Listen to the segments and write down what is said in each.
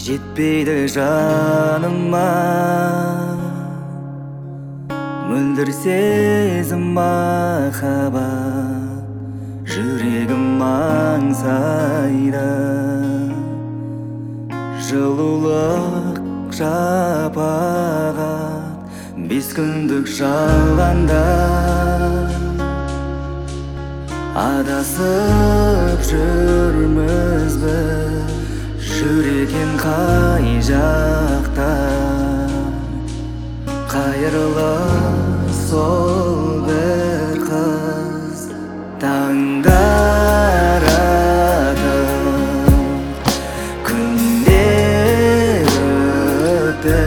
жетпейді жаныма, мөлдір сезім махаббат, жүрегім аңсайды. Жылулық шапағат, бес күндік жалғанда, адасып жүрміз біз, жүреген қай жақта. Қайырлы сол бір қыз таңдар атып, күндер өтті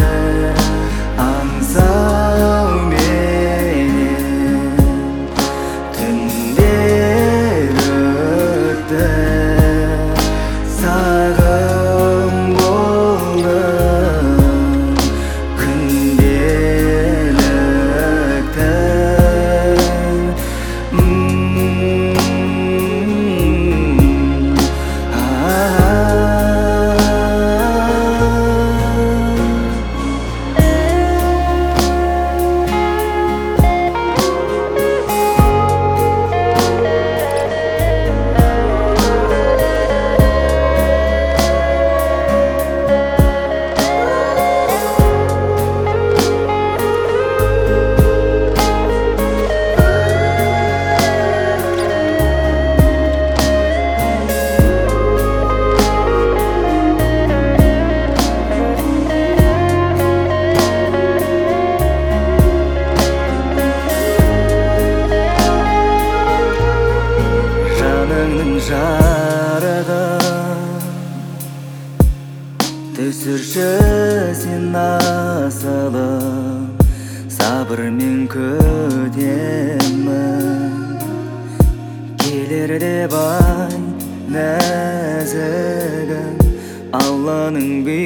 аңсауменен, түндер өтті сағым болды күнделікті. Жарығым, түсірші сен асылым, сабырмен күтемін. Келер деп ай нәзігім, Алланың